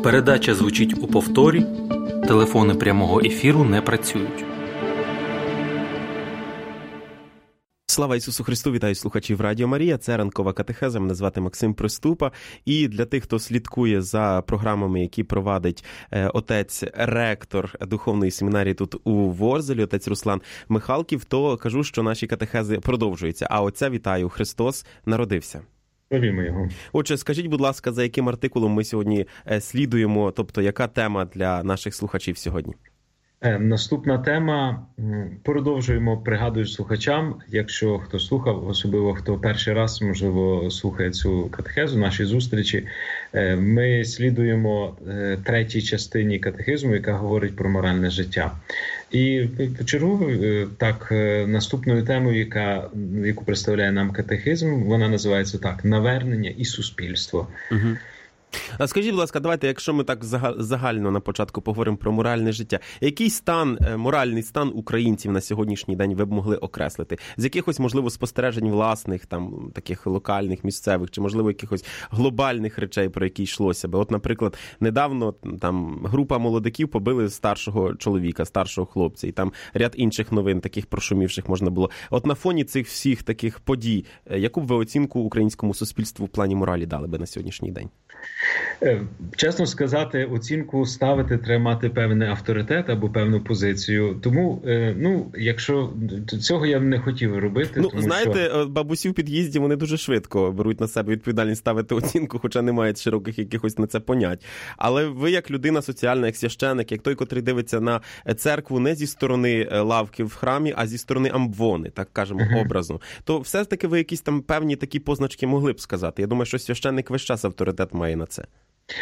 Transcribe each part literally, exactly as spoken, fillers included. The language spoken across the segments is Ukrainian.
Передача звучить у повторі. Телефони прямого ефіру не працюють. Слава Ісусу Христу! Вітаю слухачів Радіо Марія. Це ранкова катехеза. Мене звати Максим Приступа. І для тих, хто слідкує за програмами, які провадить отець-ректор духовної семінарії тут у Ворзелі, отець Руслан Михалків, то кажу, що наші катехези продовжуються. А отця вітаю, Христос народився. Славімо його. Отже, скажіть, будь ласка, за яким артикулом ми сьогодні слідуємо, тобто яка тема для наших слухачів сьогодні? Наступна тема, продовжуємо, пригадую слухачам, якщо хто слухав, особливо хто перший раз, можливо, слухає цю катехезу, наші зустрічі, ми слідуємо третій частині катехизму, яка говорить про моральне життя. І почергово, так, наступною темою, яка, яку представляє нам катехизм, вона називається так: «Навернення і суспільство». Угу. А скажіть, будь ласка, давайте, якщо ми так загально на початку поговоримо про моральне життя, який стан, моральний стан українців на сьогоднішній день ви б могли окреслити? З якихось, можливо, спостережень власних, там, таких локальних, місцевих, чи, можливо, якихось глобальних речей, про які йшлося би? От, наприклад, недавно там група молодиків побили старшого чоловіка, старшого хлопця, і там ряд інших новин, таких прошумівших можна було. От на фоні цих всіх таких подій, яку б ви оцінку українському суспільству в плані моралі дали би на сьогоднішній день? Чесно сказати, оцінку ставити треба мати певний авторитет або певну позицію. Тому, ну, якщо цього я б не хотів робити. Ну, тому знаєте, що... бабусі в під'їзді, вони дуже швидко беруть на себе відповідальність ставити оцінку, хоча не мають широких якихось на це понять. Але ви як людина соціальна, як священик, як той, котрий дивиться на церкву не зі сторони лавки в храмі, а зі сторони амвони, так кажемо, uh-huh. образно, то все ж таки ви якісь там певні такі позначки могли б сказати. Я думаю, що священик весь час авторитет має на це.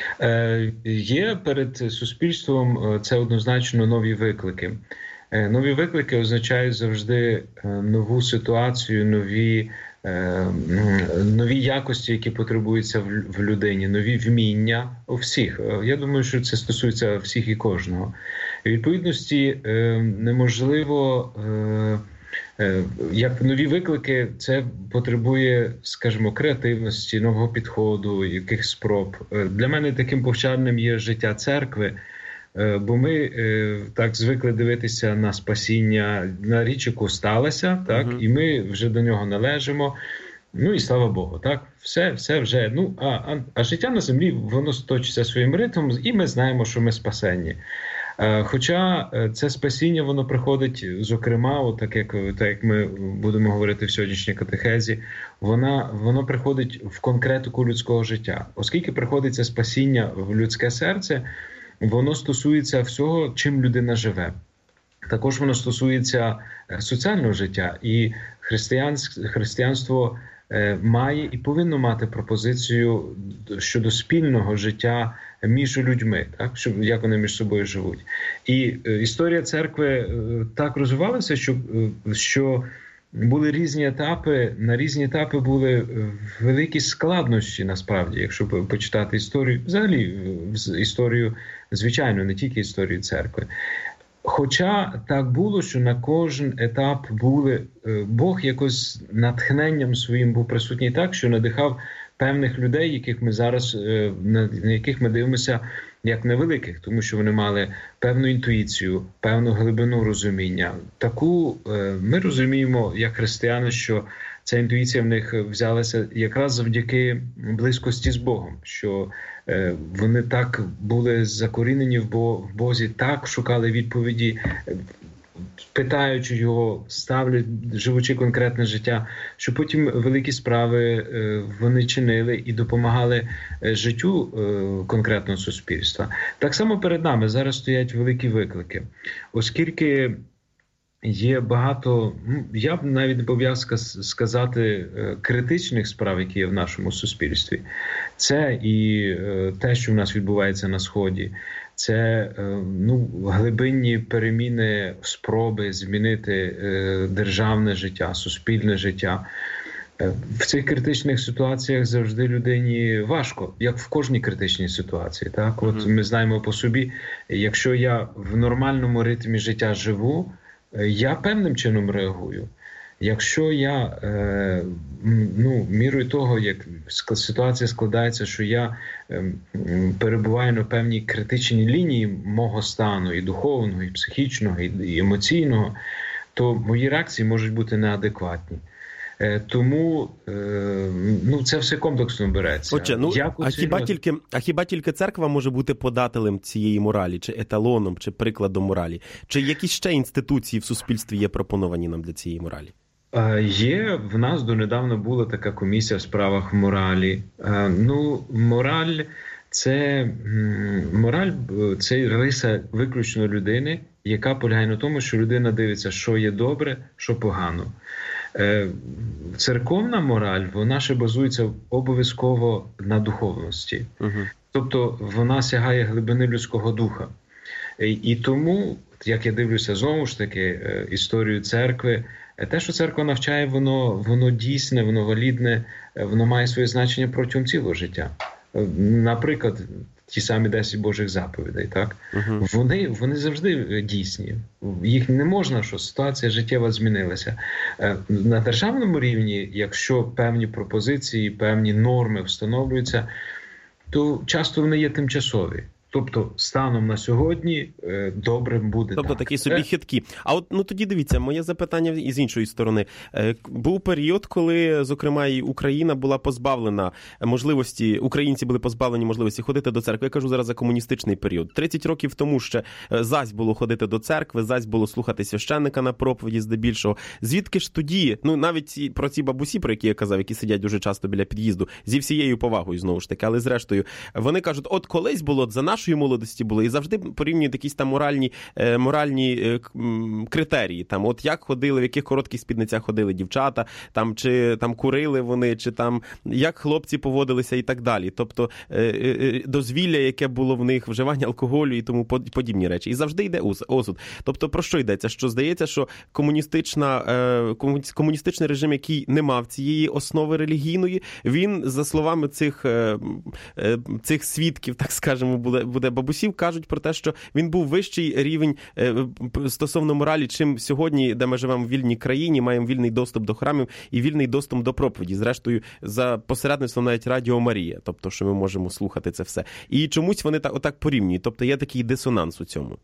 Е, є перед суспільством, це однозначно нові виклики. Е, нові виклики означають завжди нову ситуацію, нові, е, нові якості, які потребуються в, в людині, нові вміння у всіх. Я думаю, що це стосується всіх і кожного. І, відповідності, е, неможливо... Е, Як нові виклики, це потребує, скажімо, креативності, нового підходу, якихось спроб. Для мене таким повчальним є життя церкви, бо ми так звикли дивитися на спасіння, на річ, яку сталася, так, uh-huh. і ми вже до нього належимо. Ну і слава Богу, так, все, все вже, ну, а, а, а життя на землі, воно точиться своїм ритмом, і ми знаємо, що ми спасенні. Хоча це спасіння, воно приходить, зокрема, отак як, так як ми будемо говорити в сьогоднішній катехезі, вона, воно приходить в конкретику людського життя. Оскільки приходить це спасіння в людське серце, воно стосується всього, чим людина живе. Також воно стосується соціального життя. І християнство має і повинно мати пропозицію щодо спільного життя між людьми, так, що, як вони між собою живуть. І е, історія церкви е, так розвивалася, що, е, що були різні етапи, на різні етапи були великі складнощі, насправді, якщо почитати історію, взагалі історію, звичайно, не тільки історію церкви. Хоча так було, що на кожен етап були, Бог якось натхненням своїм був присутній так, що надихав певних людей, яких ми зараз, на яких ми дивимося як невеликих, тому що вони мали певну інтуїцію, певну глибину розуміння. Таку ми розуміємо, як християни, що ця інтуїція в них взялася якраз завдяки близькості з Богом, що вони так були закорінені в Бозі, так шукали відповіді, питаючи його, ставлять, живучи конкретне життя, що потім великі справи вони чинили і допомагали життю конкретного суспільства. Так само перед нами зараз стоять великі виклики, оскільки є багато, я б навіть не побоявся сказати, критичних справ, які є в нашому суспільстві. Це і те, що в нас відбувається на Сході, це ну, глибинні переміни, спроби змінити державне життя, суспільне життя. В цих критичних ситуаціях завжди людині важко, як в кожній критичній ситуації. Так? От ми знаємо по собі, якщо я в нормальному ритмі життя живу, я певним чином реагую. Якщо я, ну, мірою того, як ситуація складається, що я перебуваю на певній критичній лінії мого стану, і духовного, і психічного, і емоційного, то мої реакції можуть бути неадекватні. Тому, ну, це все комплексно береться. Отже, ну, а, хіба тільки, а хіба тільки церква може бути подателем цієї моралі, чи еталоном, чи прикладом моралі? Чи якісь ще інституції в суспільстві є пропоновані нам для цієї моралі? Є, в нас донедавна була така комісія в справах моралі. Ну, мораль це, мораль – це риса виключно людини, яка полягає на тому, що людина дивиться, що є добре, що погано. Церковна мораль, вона ще базується обов'язково на духовності. Угу. Тобто вона сягає глибини людського духа. І, і тому, як я дивлюся знову ж таки історію церкви, те, що церква навчає, воно, воно дійсне, воно валідне, воно має своє значення протягом цілого життя. Наприклад, ті самі десять Божих заповідей, так? Uh-huh. Вони, вони завжди дійсні. Їх не можна, що ситуація життєва змінилася. На державному рівні, якщо певні пропозиції, певні норми встановлюються, то часто вони є тимчасові. Тобто, станом на сьогодні добрим буде. Тобто так. такі собі хиткі. А от, ну тоді дивіться, моє запитання із іншої сторони. Був період, коли, зокрема, і Україна була позбавлена можливості, українці були позбавлені можливості ходити до церкви. Я кажу зараз за комуністичний період. тридцять років тому ще зась було ходити до церкви, зась було слухати священника на проповіді здебільшого. Звідки ж тоді, ну навіть про ці бабусі, про які я казав, які сидять дуже часто біля під'їзду, зі всією повагою знову ж таки, але зрештою, вони кажуть, от колись було за нашої молодості було, і завжди порівнюють якісь там моральні, е, моральні е, критерії. Там, от як ходили, в яких коротких спідницях ходили дівчата, там, чи там курили вони, чи там як хлопці поводилися і так далі. Тобто е, е, дозвілля, яке було в них, вживання алкоголю і тому подібні речі. І завжди йде осуд. Тобто про що йдеться? Що здається, що комуністична, е, комуністичний режим, який не мав цієї основи релігійної, він, за словами цих, е, е, цих свідків, так скажемо, буде буде бабусів, кажуть про те, що він був вищий рівень стосовно моралі, чим сьогодні, де ми живемо в вільній країні, маємо вільний доступ до храмів і вільний доступ до проповіді. Зрештою, за посередництвом навіть Радіо Марія, тобто, що ми можемо слухати це все. І чомусь вони так, отак порівнюють. Тобто є такий дисонанс у цьому.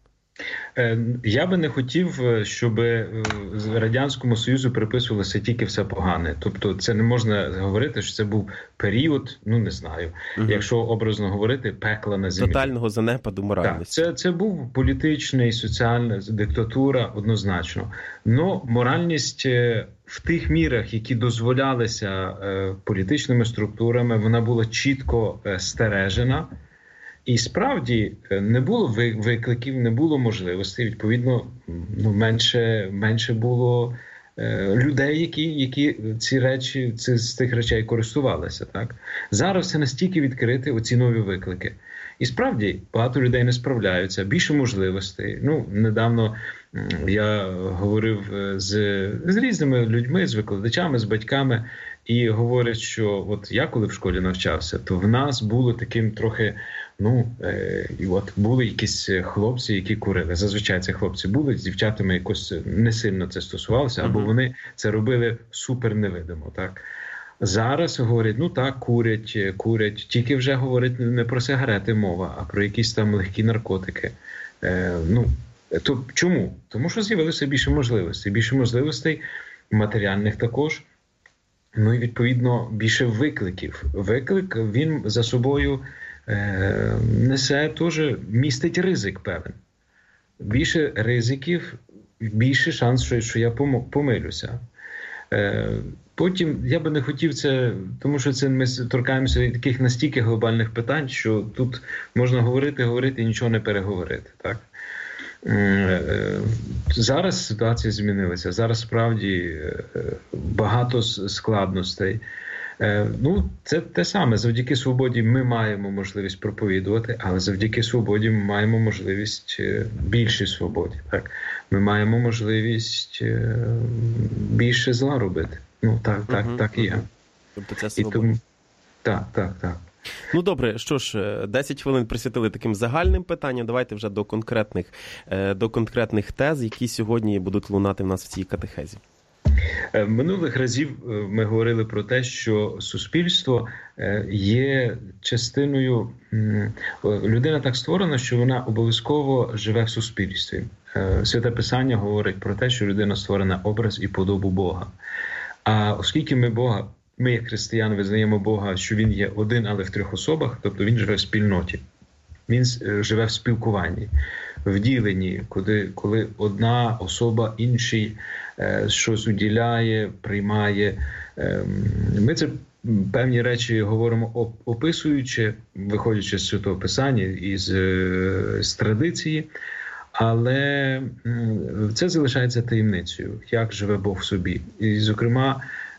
Я би не хотів, щоб Радянському Союзу приписувалося тільки все погане. Тобто це не можна говорити, що це був період, ну не знаю, угу. якщо образно говорити, пекла на землі. Тотального занепаду моральності. Так, це, це був політичний, соціальна диктатура однозначно. Но моральність в тих мірах, які дозволялися політичними структурами, вона була чітко стережена. І справді не було викликів, не було можливостей, відповідно, ну, менше, менше було е, людей, які, які ці речі, ці, з тих речей користувалися. Так? Зараз це настільки відкрити, оці нові виклики. І справді багато людей не справляються, більше можливостей. Ну, недавно я говорив з, з різними людьми, з викладачами, з батьками, і говорять, що от я коли в школі навчався, то в нас було таким трохи, ну, е, і от були якісь хлопці, які курили. Зазвичай це хлопці були, з дівчатами якось не сильно це стосувалося, або вони це робили супер невидимо, так. Зараз говорять, ну так, курять, курять, тільки вже говорять не про сигарети мова, а про якісь там легкі наркотики. Е, ну, то чому? Тому що з'явилося більше можливостей, більше можливостей матеріальних також. Ну і, відповідно, більше викликів. Виклик, він за собою е, несе теж, містить ризик певен. Більше ризиків, більше шанс, що, що я помилюся. Е, потім, я би не хотів це, тому що це ми торкаємося таких настільки глобальних питань, що тут можна говорити, говорити і нічого не переговорити, так? Зараз ситуація змінилася. Зараз справді багато складностей. Ну, це те саме. Завдяки свободі ми маємо можливість проповідувати, але завдяки свободі ми маємо можливість більшій свободі. Так? Ми маємо можливість більше зла робити. Ну, так, так, угу, так і є. Тобто це свобода. І тому... Так, так, так. Ну, добре, що ж, десять хвилин присвятили таким загальним питанням. Давайте вже до конкретних, до конкретних тез, які сьогодні будуть лунати в нас в цій катехезі. Минулих разів ми говорили про те, що суспільство є частиною, людина так створена, що вона обов'язково живе в суспільстві. Святе Писання говорить про те, що людина створена образ і подобу Бога. А оскільки ми Бога, ми як християни визнаємо Бога, що Він є один, але в трьох особах, тобто Він живе в спільноті, Він живе в спілкуванні, в діленні, коли, коли одна особа іншій е, щось уділяє, приймає. Е, ми це певні речі говоримо описуючи, виходячи з Святого Писання і з, з традиції, але це залишається таємницею, як живе Бог в собі. І, зокрема,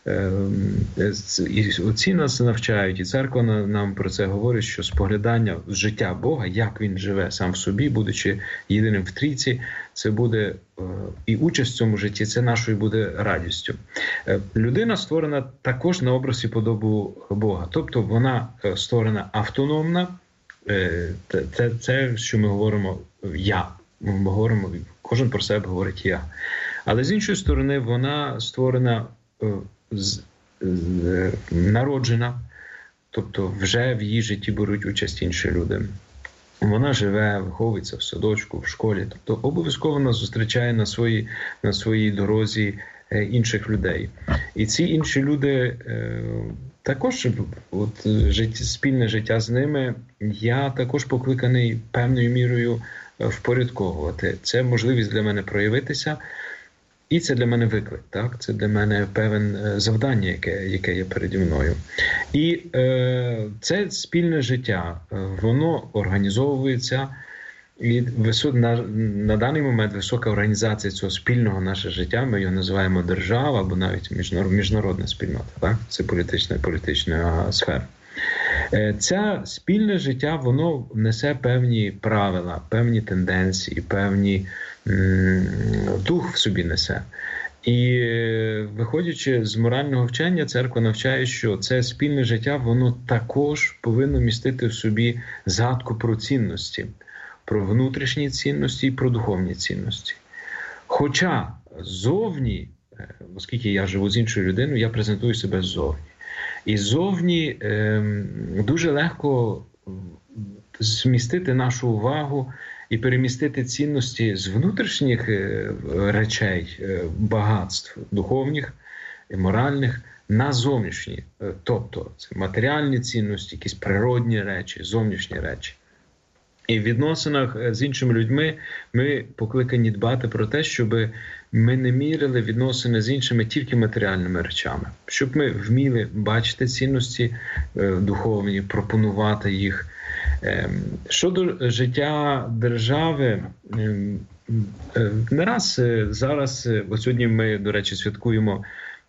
і отці нас навчають, і церква нам про це говорить, що споглядання життя Бога, як Він живе сам в собі, будучи єдиним в трійці, це буде і участь в цьому житті, це нашою буде радістю. Людина створена також на образ і подобу Бога, тобто вона створена автономна, це, це що ми говоримо «я». Ми говоримо, кожен про себе говорить «я». Але з іншої сторони, вона створена, з, з, народжена, тобто вже в її житті беруть участь інші люди. Вона живе, виховується в садочку, в школі, тобто обов'язково вона зустрічає на своїй, на своїй дорозі інших людей. І ці інші люди е, також, от, життя, спільне життя з ними, я також покликаний певною мірою впорядковувати. Це можливість для мене проявитися, і це для мене виклик, так? Це для мене певне завдання, яке, яке є переді мною. І е, це спільне життя, воно організовується, і висо, на, на даний момент висока організація цього спільного наше життя, ми його називаємо держава або навіть міжнародна спільнота, так? Це політична, політична сфера. Це спільне життя, воно несе певні правила, певні тенденції, певні м, дух в собі несе. І виходячи з морального вчення, церква навчає, що це спільне життя, воно також повинно містити в собі згадку про цінності, про внутрішні цінності і про духовні цінності. Хоча ззовні, оскільки я живу з іншою людиною, я презентую себе ззовні. І ззовні е, дуже легко змістити нашу увагу і перемістити цінності з внутрішніх е, речей, е, багатств духовних і моральних на зовнішні. Е, тобто це матеріальні цінності, якісь природні речі, зовнішні речі. І в відносинах з іншими людьми ми покликані дбати про те, щоб ми не мірили відносини з іншими тільки матеріальними речами. Щоб ми вміли бачити цінності духовні, пропонувати їх. Щодо життя держави, не раз зараз, ось сьогодні ми, до речі, святкуємо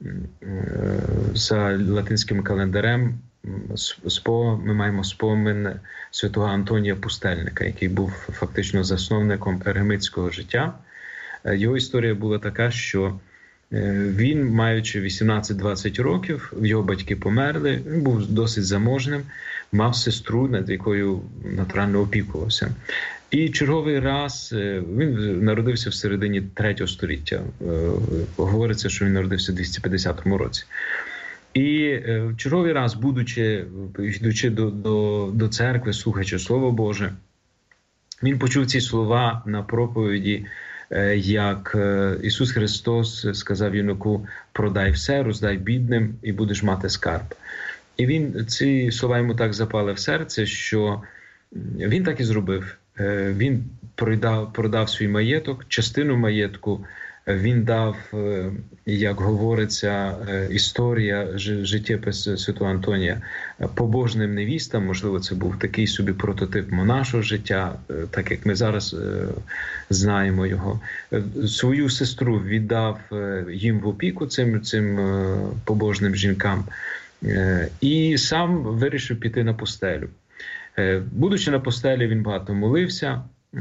за латинським календарем, ми маємо спомин святого Антонія Пустельника, який був фактично засновником еремитського життя. Його історія була така, що він, маючи вісімнадцять-двадцять років, його батьки померли, він був досить заможним, мав сестру, над якою натурально опікувався. І черговий раз, він народився в середині третього століття, говориться, що він народився в двісті п'ятдесятому році. І в черговий раз, будучи, йдучи до, до, до церкви, слухаючи Слово Боже, він почув ці слова на проповіді, як Ісус Христос сказав юнаку: «Продай все, роздай бідним і будеш мати скарб». І він, ці слова йому так запали в серце, що він так і зробив. Він продав, продав свій маєток, частину маєтку він дав, як говориться, історія, життєпис Святого Антонія, побожним невістам. Можливо, це був такий собі прототип монашого життя, так як ми зараз знаємо його. Свою сестру віддав їм в опіку, цим, цим побожним жінкам, і сам вирішив піти на пустелю. Будучи на пустелі, він багато молився,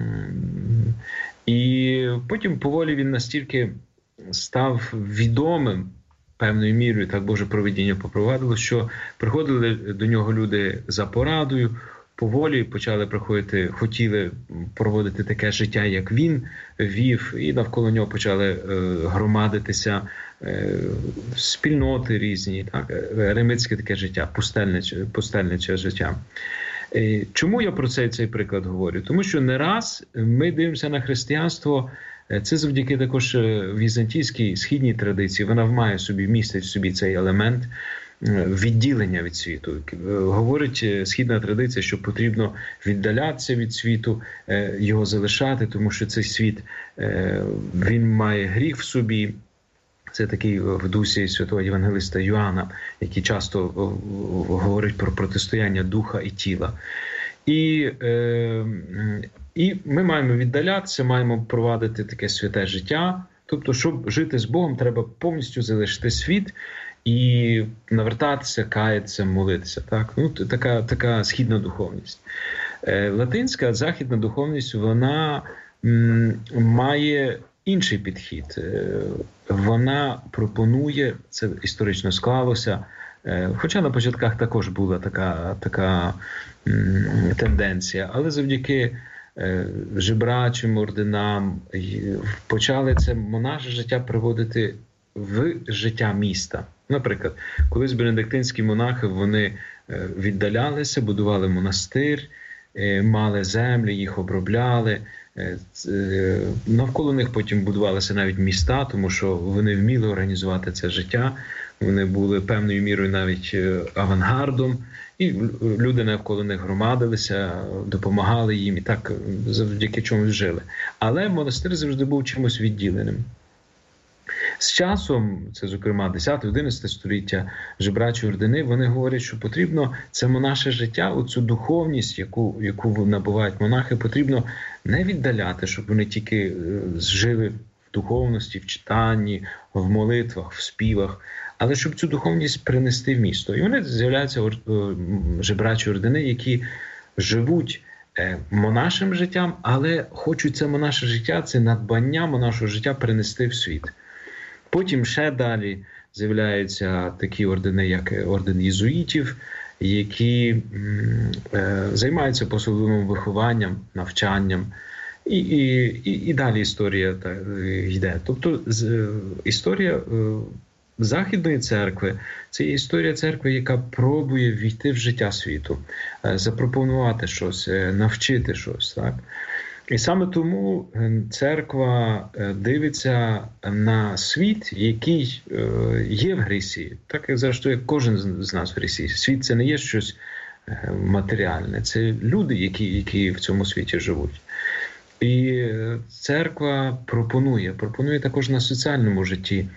і потім поволі він настільки став відомим певною мірою, так Боже провидіння попровадило, що приходили до нього люди за порадою, поволі почали приходити, хотіли проводити таке життя, як він вів, і навколо нього почали е, громадитися е, спільноти різні, так, еремитське таке життя, пустельниче, пустельниче життя. Е, чому я про цей, цей приклад говорю? Тому що не раз ми дивимося на християнство, це завдяки також візантійській східній традиції, вона має собі, містить в собі цей елемент відділення від світу. Говорить східна традиція, що потрібно віддалятися від світу, його залишати, тому що цей світ, він має гріх в собі. Це такий в дусі святого євангелиста Йоанна, який часто говорить про протистояння духа і тіла. І, е, і ми маємо віддалятися, маємо провадити таке святе життя. Тобто, щоб жити з Богом, треба повністю залишити світ і навертатися, каятися, молитися. Так? Ну, така, така східна духовність. Е, латинська, західна духовність, вона м, має інший підхід. Е, вона пропонує, це історично склалося, е, хоча на початках також була така, така м, тенденція, але завдяки е, жебрачим орденам почали це монаше життя приводити в життя міста. Наприклад, колись бенедиктинські монахи, вони віддалялися, будували монастир, мали землі, їх обробляли. Навколо них потім будувалися навіть міста, тому що вони вміли організувати це життя. Вони були певною мірою навіть авангардом. І люди навколо них громадилися, допомагали їм і так завдяки чомусь жили. Але монастир завжди був чимось відділеним. З часом, це, зокрема, десяте-одинадцяте століття, жебрачі ордени, вони говорять, що потрібно це монаше життя, оцю духовність, яку, яку набувають монахи, потрібно не віддаляти, щоб вони тільки жили в духовності, в читанні, в молитвах, в співах, але щоб цю духовність принести в місто. І вони з'являються жебрачі ордени, які живуть монашим життям, але хочуть це монаше життя, це надбання монашого життя принести в світ. Потім ще далі з'являються такі ордени, як орден єзуїтів, які е, займаються посиловим вихованням, навчанням. І, і, і, і далі історія та, йде. Тобто з, історія е, Західної церкви – це є історія церкви, яка пробує війти в життя світу, е, запропонувати щось, е, навчити щось, так? І саме тому церква дивиться на світ, який є в грісі, так як зрештою кожен з нас в грісі. Світ – це не є щось матеріальне, це люди, які, які в цьому світі живуть. І церква пропонує, пропонує також на соціальному житті,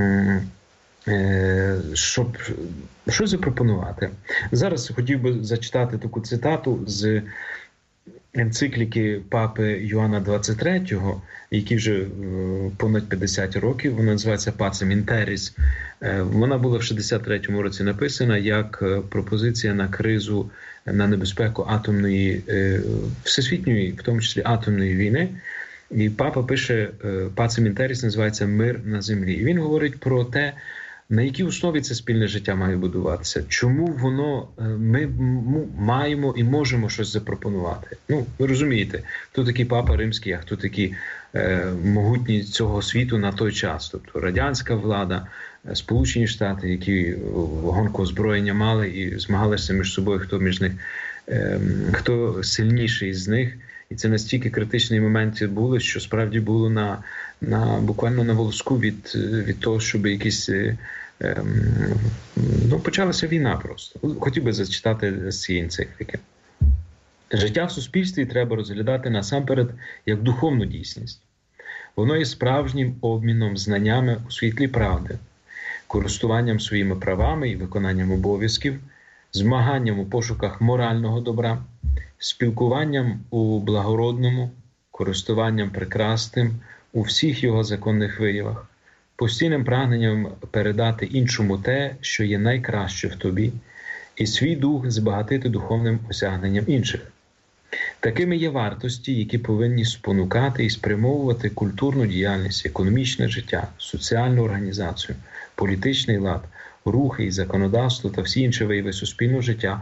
щоб що запропонувати. Зараз хотів би зачитати таку цитату з енцикліки папи Йоанна двадцять третього, який вже понад п'ятдесят років, вона називається «Pacem in Terris». Вона була в шістдесят третьому році написана як пропозиція на кризу, на небезпеку атомної, всесвітньої, в тому числі атомної війни. І папа пише, «Pacem in Terris» називається «Мир на землі». І він говорить про те, на якій основі це спільне життя має будуватися? Чому воно, ми маємо і можемо щось запропонувати? Ну, ви розумієте, хто такий папа римський, а хто такі е, могутні цього світу на той час? Тобто радянська влада, Сполучені Штати, які гонку озброєння мали і змагалися між собою, хто між них, е, хто сильніший з них. І це настільки критичні моменти були, що справді було на, на буквально на волоску від, від того, щоб якісь ем, ну, почалася війна просто. Хотів би зачитати з цієї енцикліки. Життя в суспільстві треба розглядати насамперед як духовну дійсність. Воно є справжнім обміном знаннями у світлі правди, користуванням своїми правами і виконанням обов'язків, змаганням у пошуках морального добра, спілкуванням у благородному, користуванням прекрасним у всіх його законних виявах, постійним прагненням передати іншому те, що є найкраще в тобі, і свій дух збагатити духовним осягненням інших. Такими є вартості, які повинні спонукати і спрямовувати культурну діяльність, економічне життя, соціальну організацію, політичний лад, рухи і законодавство та всі інші вияви суспільного життя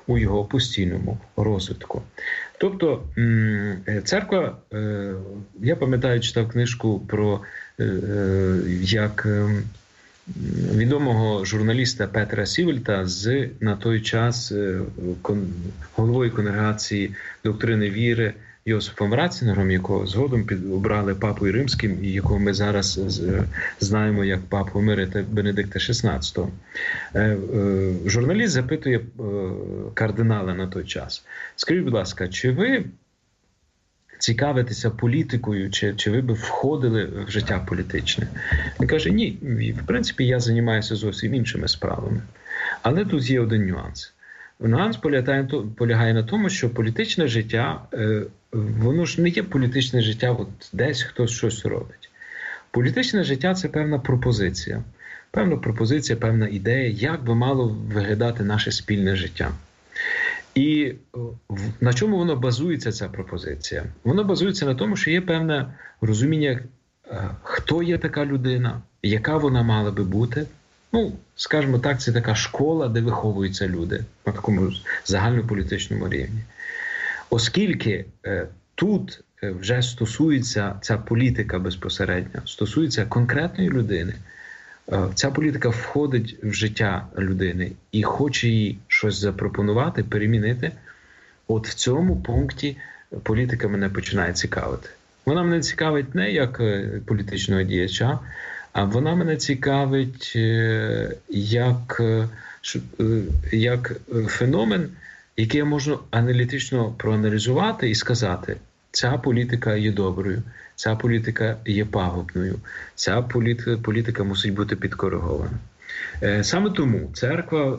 у його постійному розвитку. Тобто церква, я пам'ятаю, читав книжку про як відомого журналіста Петра Сівельта з на той час головою конгрегації доктрини віри Йосифом Ратцінером, якого згодом обрали папою римським і якого ми зараз знаємо як папу Емерита Бенедикта шістнадцятого. Журналіст запитує кардинала на той час: скажіть, будь ласка, чи ви цікавитеся політикою, чи, чи ви б входили в життя політичне? Він каже: ні, в принципі, я займаюся зовсім іншими справами. Але тут є один нюанс. Нюанс полягає, полягає на тому, що політичне життя, воно ж не є політичне життя, от десь хтось щось робить. Політичне життя – це певна пропозиція. Певна пропозиція, певна ідея, як би мало виглядати наше спільне життя. І на чому воно базується, ця пропозиція? Воно базується на тому, що є певне розуміння, хто є така людина, яка вона мала би бути. Ну, скажімо так, це така школа, де виховуються люди на такому загальнополітичному рівні. Оскільки е, тут вже стосується ця політика безпосередньо, стосується конкретної людини, е, ця політика входить в життя людини і хоче їй щось запропонувати, перемінити, от в цьому пункті політика мене починає цікавити. Вона мене цікавить не як політичного діяча, а вона мене цікавить як, як феномен, який я можу аналітично проаналізувати і сказати: ця політика є доброю, ця політика є пагубною, ця політика, політика мусить бути підкоригована. Саме тому церква,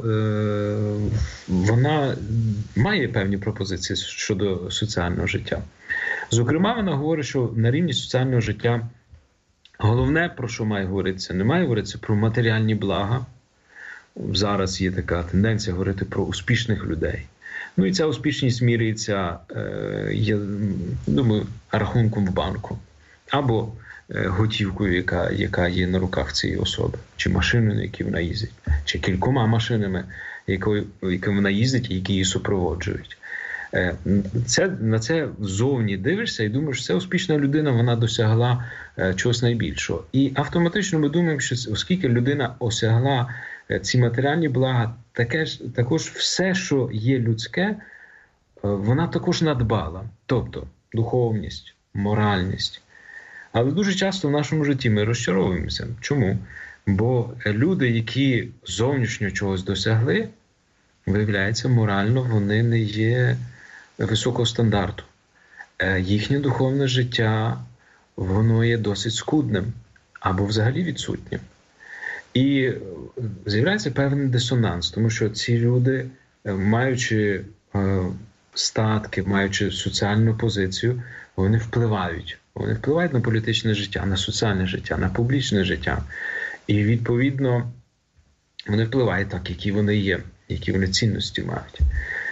вона має певні пропозиції щодо соціального життя. Зокрема, вона говорить, що на рівні соціального життя головне, про що має говоритися, не має говоритися про матеріальні блага. Зараз є така тенденція говорити про успішних людей. Ну і ця успішність міряється, я думаю, рахунком в банку. Або готівкою, яка, яка є на руках цієї особи. Чи машиною, на якій вона їздить. Чи кількома машинами, якою, якими вона їздить і які її супроводжують. Це, на це ззовні дивишся і думаєш, що ця успішна людина, вона досягла е, чогось найбільшого. І автоматично ми думаємо, що оскільки людина осягла е, ці матеріальні блага, таке ж, також все, що є людське, е, вона також надбала. Тобто духовність, моральність. Але дуже часто в нашому житті ми розчаровуємося. Чому? Бо люди, які зовнішньо чогось досягли, виявляється, морально вони не є високого стандарту. Їхнє духовне життя, воно є досить скудним або взагалі відсутнім. І з'являється певний дисонанс, тому що ці люди, маючи статки, маючи соціальну позицію, вони впливають. Вони впливають на політичне життя, на соціальне життя, на публічне життя. І, відповідно, вони впливають так, які вони є, які вони цінності мають.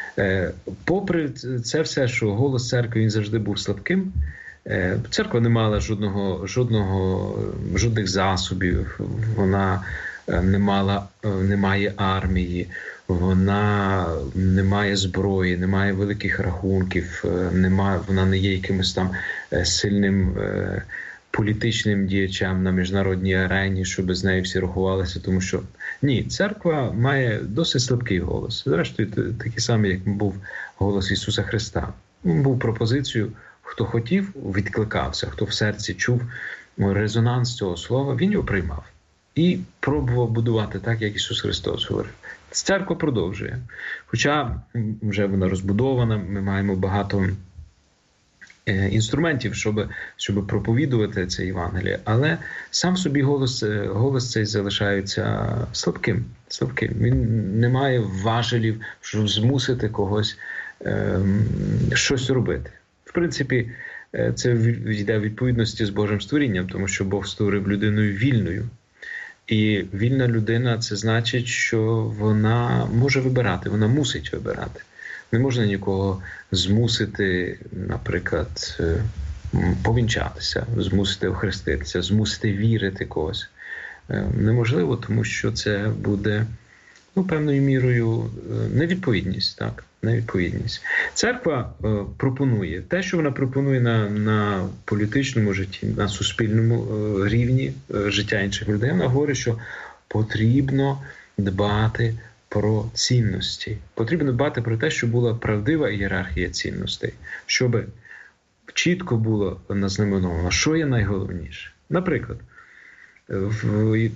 Попри це все, що голос церкви, він завжди був слабким, церква не мала жодного, жодного, жодних засобів, вона не мала, не має армії, вона не має зброї, не має великих рахунків, не має, вона не є якимось там сильним політичним діячам на міжнародній арені, щоб з нею всі рахувалися, тому що ні, церква має досить слабкий голос. Зрештою, такий самий, як був голос Ісуса Христа. Він був пропозицією, хто хотів, відкликався, хто в серці чув резонанс цього слова, він його приймав. І пробував будувати так, як Ісус Христос говорив. Церква продовжує. Хоча вже вона розбудована, ми маємо багато інструментів, щоб, щоб проповідувати це Євангеліє, але сам собі голос, голос цей залишається слабким. слабким. Він не має важелів, щоб змусити когось е, щось робити. В принципі, це йде в відповідності з Божим створінням, тому що Бог створив людиною вільною. І вільна людина – це значить, що вона може вибирати, вона мусить вибирати. Не можна нікого змусити, наприклад, повінчатися, змусити охреститися, змусити вірити когось. Неможливо, тому що це буде ну, певною мірою невідповідність, так, невідповідність. Церква е, пропонує те, що вона пропонує на, на політичному житті, на суспільному е, рівні е, життя інших людей. Вона говорить, що потрібно дбати про цінності. Потрібно дбати про те, щоб була правдива ієрархія цінностей, щоб чітко було назнаменовано, що є найголовніше. Наприклад, в, в,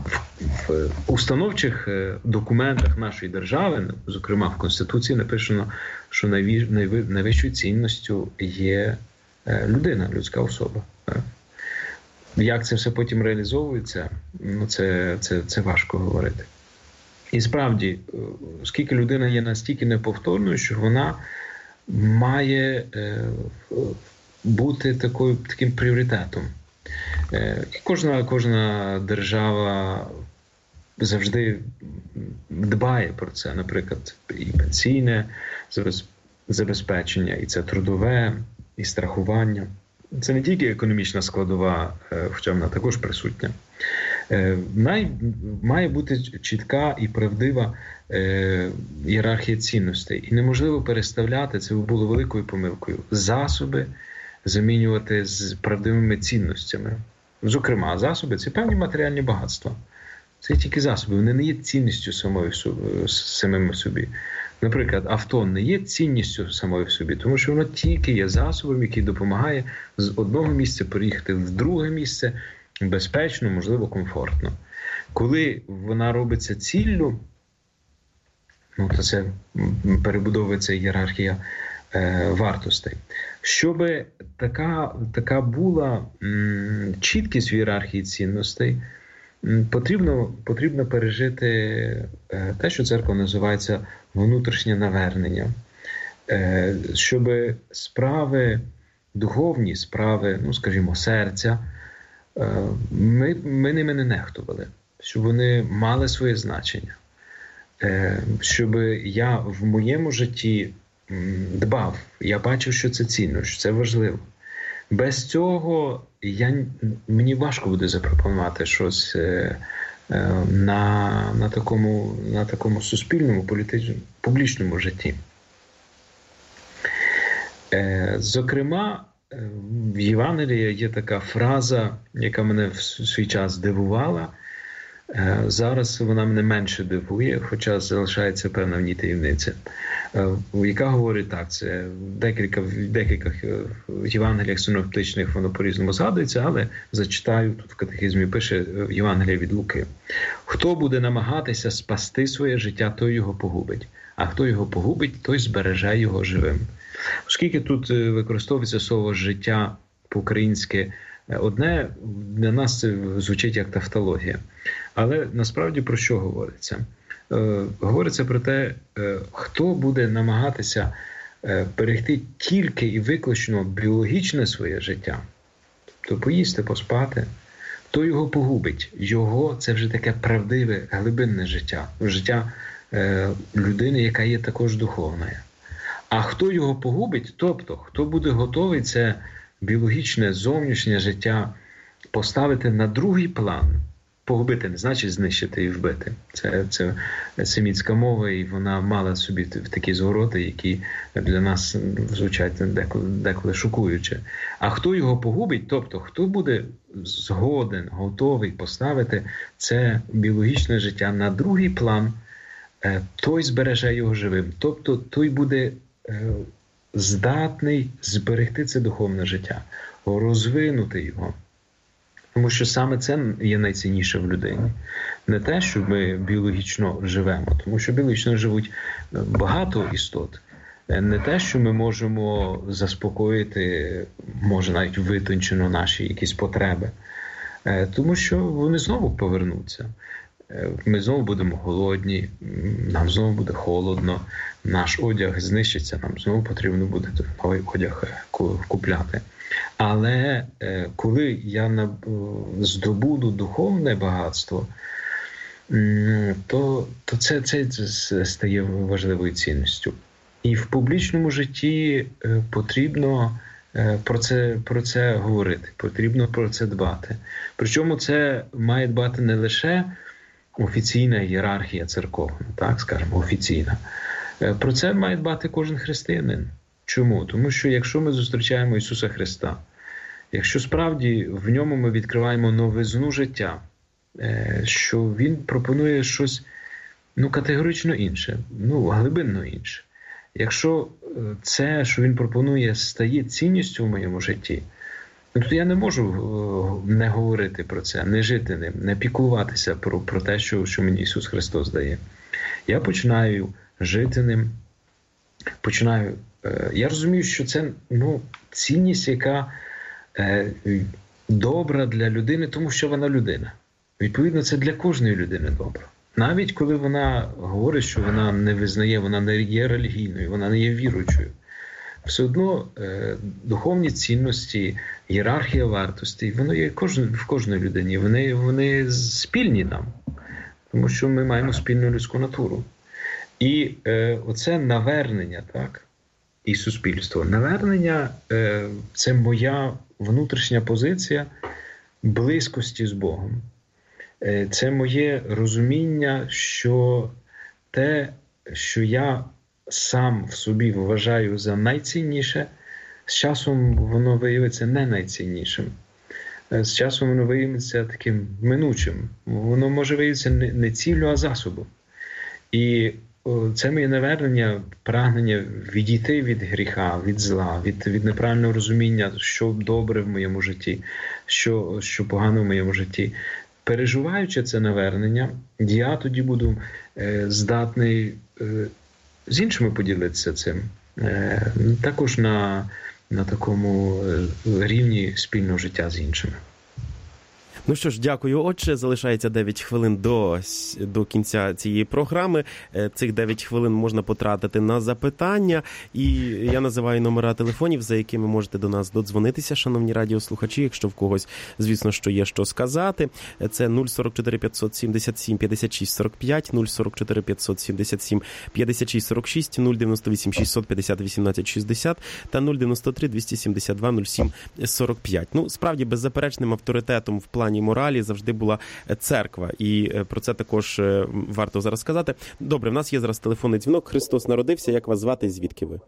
в установчих документах нашої держави, зокрема в Конституції, написано, що найві, найви, найвищою цінністю є людина, людська особа. Як це все потім реалізовується, ну, це, це, це важко говорити. І справді, оскільки людина є настільки неповторною, що вона має е, бути такою, таким пріоритетом. Е, і кожна, кожна держава завжди дбає про це, наприклад, і пенсійне забезпечення, і це трудове, і страхування. Це не тільки економічна складова, хоча вона також присутня. Най, має бути чітка і правдива е, ієрархія цінностей. І неможливо переставляти, це було великою помилкою, засоби замінювати з правдивими цінностями. Зокрема, засоби – це певні матеріальні багатства. Це тільки засоби, вони не є цінністю самої, самими собі. Наприклад, авто не є цінністю самої в собі, тому що воно тільки є засобом, який допомагає з одного місця переїхати в друге місце безпечно, можливо, комфортно. Коли вона робиться ціллю, ну, то це перебудовується ієрархія е, вартостей. Щоб така, така була м, чіткість в ієрархії цінностей, м, потрібно, потрібно пережити е, те, що церква називається внутрішнє навернення. Е, щоб справи духовні, справи, ну, скажімо, серця, Ми, ми ними не нехтували, щоб вони мали своє значення, щоб я в моєму житті дбав, я бачив, що це цінно, що це важливо. Без цього я, мені важко буде запропонувати щось на, на, такому, на такому суспільному, політичному, публічному житті. Зокрема, в Євангелії є така фраза, яка мене в свій час здивувала. Зараз вона мене менше дивує, хоча залишається певна в ній таємниця. Яка говорить так, це декілька, в декількох Євангеліях синоптичних воно по-різному згадується, але зачитаю, тут в катехизмі пише Євангелія від Луки. «Хто буде намагатися спасти своє життя, той його погубить, а хто його погубить, той збереже його живим». Оскільки тут використовується слово «життя» по-українськи одне, для нас це звучить як тавтологія. Але насправді про що говориться? Е, говориться про те, е, хто буде намагатися е, берегти тільки і виключно біологічне своє життя, тобто поїсти, поспати, то його погубить. Його – це вже таке правдиве, глибинне життя, життя е, людини, яка є також духовною. А хто його погубить, тобто, хто буде готовий це біологічне, зовнішнє життя поставити на другий план, погубити не значить знищити і вбити. Це, це семітська мова, і вона мала собі такі звороти, які для нас звучать деколи, деколи шокуюче. А хто його погубить, тобто, хто буде згоден, готовий поставити це біологічне життя на другий план, той збереже його живим. Тобто, той буде здатний зберегти це духовне життя, розвинути його. Тому що саме це є найцінніше в людині. Не те, що ми біологічно живемо, тому що біологічно живуть багато істот. Не те, що ми можемо заспокоїти, може навіть витончено наші якісь потреби. Тому що вони знову повернуться. Ми знову будемо голодні, нам знову буде холодно, наш одяг знищиться, нам знову потрібно буде новий одяг купляти. Але коли я здобуду духовне багатство, то, то це, це, це стає важливою цінністю. І в публічному житті потрібно про це, про це говорити, потрібно про це дбати. Причому це має дбати не лише офіційна ієрархія церковна, так скажемо, офіційна. Про це має дбати кожен християнин. Чому? Тому що якщо ми зустрічаємо Ісуса Христа, якщо справді в ньому ми відкриваємо новизну життя, що Він пропонує щось ну, категорично інше, ну, глибинно інше. Якщо це, що Він пропонує, стає цінністю в моєму житті, то я не можу не говорити про це, не жити ним, не піклуватися про, про те, що, що мені Ісус Христос дає. Я починаю жити ним, починаю... Я розумію, що це ну, цінність, яка е, добра для людини, тому що вона людина. Відповідно, це для кожної людини добре. Навіть коли вона говорить, що вона не визнає, вона не є релігійною, вона не є віруючою. Все одно е, духовні цінності, ієрархія вартостей, воно є кожен, в кожній людині. Вони, вони спільні нам, тому що ми маємо спільну людську натуру. І е, оце навернення, так, і суспільство. Навернення е, – це моя внутрішня позиція близькості з Богом. Е, це моє розуміння, що те, що я сам в собі вважаю за найцінніше, з часом воно виявиться не найціннішим. З часом воно виявиться таким минучим. Воно може виявитися не ціллю, а засобом. І це моє навернення, прагнення відійти від гріха, від зла, від, від неправильного розуміння, що добре в моєму житті, що, що погано в моєму житті. Переживаючи це навернення, я тоді буду е, здатний е, з іншими поділитися цим. Е, також на, на такому рівні спільного життя з іншими. Ну що ж, дякую, отче. Залишається дев'ять хвилин до, до кінця цієї програми. Цих дев'ять хвилин можна потратити на запитання. І я називаю номера телефонів, за якими можете до нас додзвонитися, шановні радіослухачі, якщо в когось, звісно, що є що сказати. Це нуль сорок чотири п'ятсот сімдесят сім п'ятдесят шість сорок п'ять, нуль сорок чотири п'ятсот сімдесят сім п'ятдесят шість сорок шість, нуль дев'яносто вісім шістсот п'ятдесят вісімнадцять шістдесят та нуль дев'яносто три двісті сімдесят два нуль сім сорок п'ять. Ну, справді, беззаперечним авторитетом в плані моралі завжди була церква. І про це також варто зараз сказати. Добре, в нас є зараз телефонний дзвінок. Христос народився. Як вас звати і звідки ви?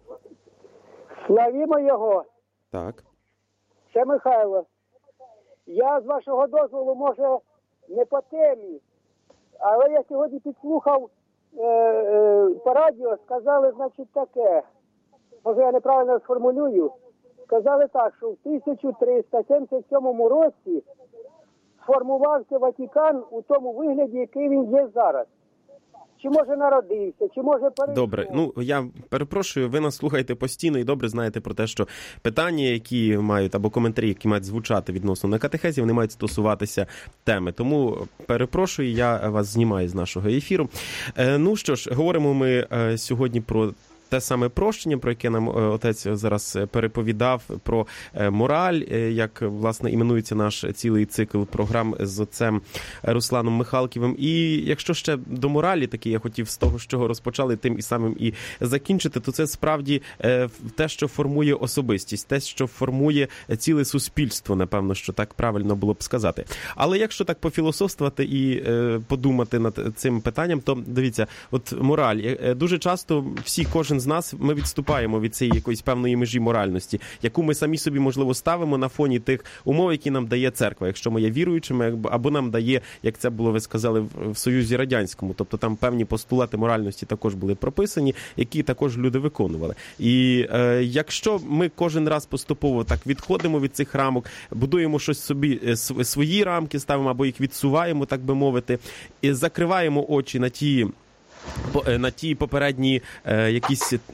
Славімо Його. Так. Це Михайло. Я, з вашого дозволу, може, не по темі, але я сьогодні підслухав е, е, по радіо, сказали, значить, таке, може я неправильно сформулюю, сказали так, що в тисяча триста сімдесят сьомому році сформувався Ватикан у тому вигляді, який він є зараз. Чи може народився, чи може перейшов. Добре, ну я перепрошую, ви нас слухаєте постійно і добре знаєте про те, що питання, які мають, або коментарі, які мають звучати відносно на катехезі, вони мають стосуватися теми. Тому перепрошую, я вас знімаю з нашого ефіру. Е, ну що ж, говоримо ми е, сьогодні про те саме прощення, про яке нам отець зараз переповідав, про мораль, як, власне, іменується наш цілий цикл програм з отцем Русланом Михалківим. І якщо ще до моралі, таки я хотів з того, з чого розпочали, тим і самим і закінчити, то це справді те, що формує особистість, те, що формує ціле суспільство, напевно, що так правильно було б сказати. Але якщо так пофілософствувати і подумати над цим питанням, то, дивіться, от мораль. Дуже часто всі, кожен з нас, ми відступаємо від цієї якоїсь певної межі моральності, яку ми самі собі, можливо, ставимо на фоні тих умов, які нам дає церква, якщо ми є віруючими, або нам дає, як це було, ви сказали, в Союзі Радянському. Тобто там певні постулати моральності також були прописані, які також люди виконували. І е, якщо ми кожен раз поступово так відходимо від цих рамок, будуємо щось собі, свої рамки ставимо, або їх відсуваємо, так би мовити, і закриваємо очі на ті на ті попередні е, якісь е,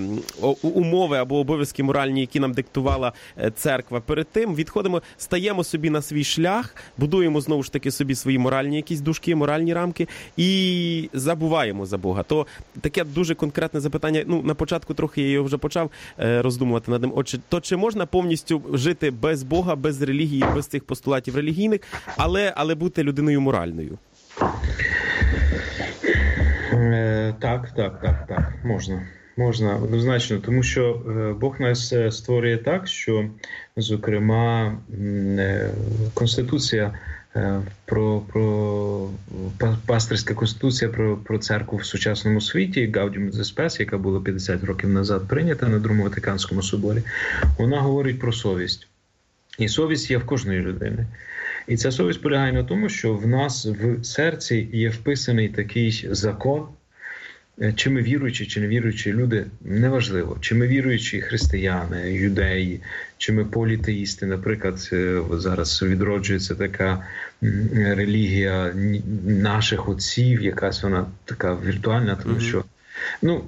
умови або обов'язки моральні, які нам диктувала церква перед тим, відходимо, стаємо собі на свій шлях, будуємо знову ж таки собі свої моральні якісь дужки, моральні рамки і забуваємо за Бога. То таке дуже конкретне запитання, ну, на початку трохи я його вже почав е, роздумувати над ним. Отже, то чи можна повністю жити без Бога, без релігії, без цих постулатів релігійних, але, але бути людиною моральною? Так, так, так, так, можна, можна, однозначно, тому що Бог нас створює так, що, зокрема, Конституція про, про пастирська конституція про, про церкву в сучасному світі, Gaudium et Spes, яка була п'ятдесят років назад прийнята на Другому Ватиканському соборі, вона говорить про совість. І совість є в кожної людини. І ця совість полягає на тому, що в нас в серці є вписаний такий закон, чи ми віруючі, чи не віруючі люди, неважливо. Чи ми віруючі християни, юдеї, чи ми політеїсти. Наприклад, зараз відроджується така релігія наших отців, якась вона така віртуальна, тому що, ну,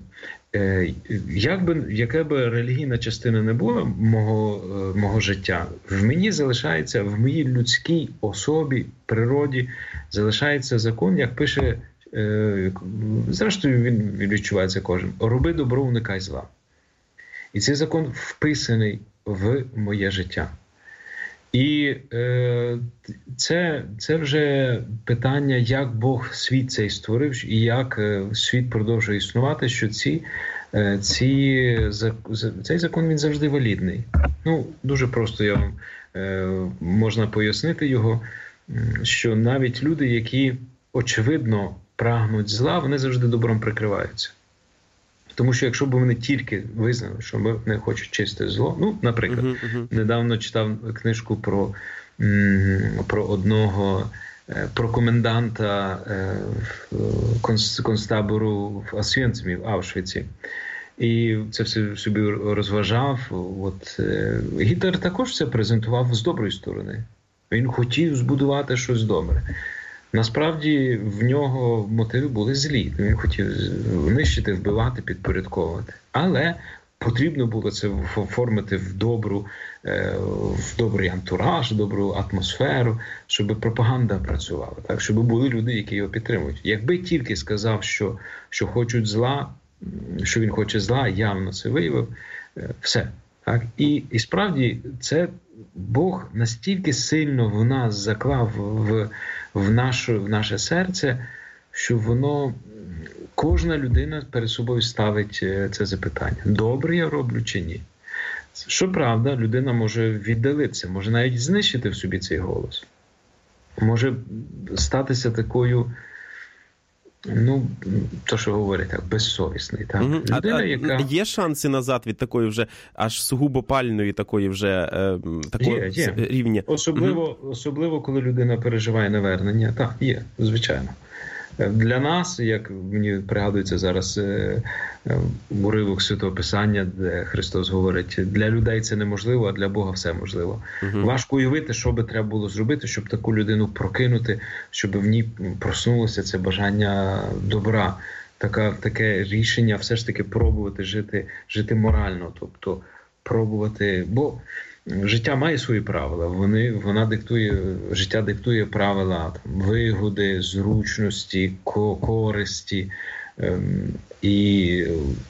як би, яка би релігійна частина не була мого, мого життя, в мені залишається, в моїй людській особі, природі, залишається закон, як пише, зрештою він відчувається кожен. Роби добро, уникай зла. І цей закон вписаний в моє життя. І е, це, це вже питання, як Бог світ цей створив, і як світ продовжує існувати, що ці, ці, цей закон він завжди валідний. Ну, дуже просто я вам е, можна пояснити його, що навіть люди, які очевидно прагнуть зла, вони завжди добром прикриваються. Тому що якщо б вони тільки визнали, що вони хочуть чисте зло, ну, наприклад, uh-huh, uh-huh. недавно читав книжку про, про одного, про коменданта концтабору в Освенцимі, в Аушвіці. І це все собі розважав. От, Гітлер також це презентував з доброї сторони. Він хотів збудувати щось добре. Насправді, в нього мотиви були злі. Він хотів нищити, вбивати, підпорядковувати. Але потрібно було це оформити в добру, в добрий антураж, в добру атмосферу, щоб пропаганда працювала, так, щоб були люди, які його підтримують. Якби тільки сказав, що, що хочуть зла, що він хоче зла, явно це виявив, все. Так? І, і справді, це Бог настільки сильно в нас заклав в, в, нашу, в наше серце, що воно, кожна людина перед собою ставить це запитання. Добре я роблю чи ні? Щоправда, людина може віддалитися, може навіть знищити в собі цей голос. Може статися такою, ну, то, що говорять, так, безсовісний. Так? Угу. Людина, а, яка... Є шанси назад від такої вже аж сугубо пальної такої вже е, такого є, є. рівня? Особливо, угу. особливо, коли людина переживає навернення. Так, є, звичайно. Для нас, як мені пригадується зараз е, е, уривок Святого Писання, де Христос говорить, для людей це неможливо, а для Бога все можливо. Угу. Важко уявити, що би треба було зробити, щоб таку людину прокинути, щоб в ній проснулося це бажання добра. Така, таке рішення все ж таки пробувати жити, жити морально, тобто пробувати, бо життя має свої правила, вони, вона диктує, життя диктує правила там, вигоди, зручності, користі. Ем, і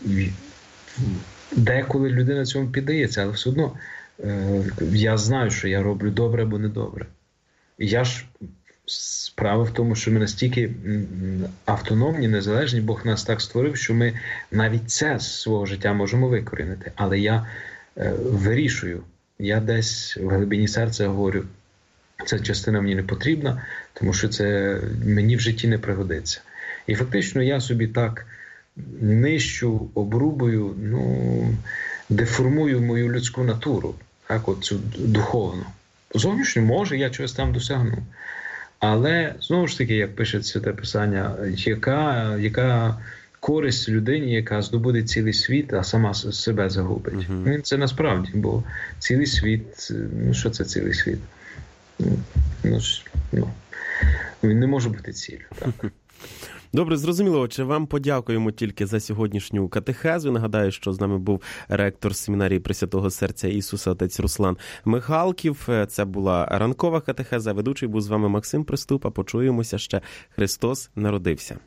деколи людина цьому піддається, але все одно е, я знаю, що я роблю добре або недобре. Я ж справа в тому, що ми настільки автономні, незалежні, Бог нас так створив, що ми навіть це з свого життя можемо викорінити. Але я е, вирішую, я десь в глибині серця говорю, ця частина мені не потрібна, тому що це мені в житті не пригодиться. І фактично я собі так нищу, обрубую, ну, деформую мою людську натуру, так, от цю духовну. Зовнішньо, може, я чогось там досягну. Але, знову ж таки, як пише Святе Писання, яка, яка користь людині, яка здобуде цілий світ, а сама себе загубить. Uh-huh. Це насправді, бо цілий світ, ну що це цілий світ? Ну, ну, він не може бути ціллю. Так. Добре, зрозуміло. Отже, вам подякуємо тільки за сьогоднішню катехезу. Нагадаю, що з нами був ректор семінарії Пресвятого Серця Ісуса, отець Руслан Михалків. Це була ранкова катехеза. Ведучий був з вами Максим Приступ. А почуємося ще. Христос народився.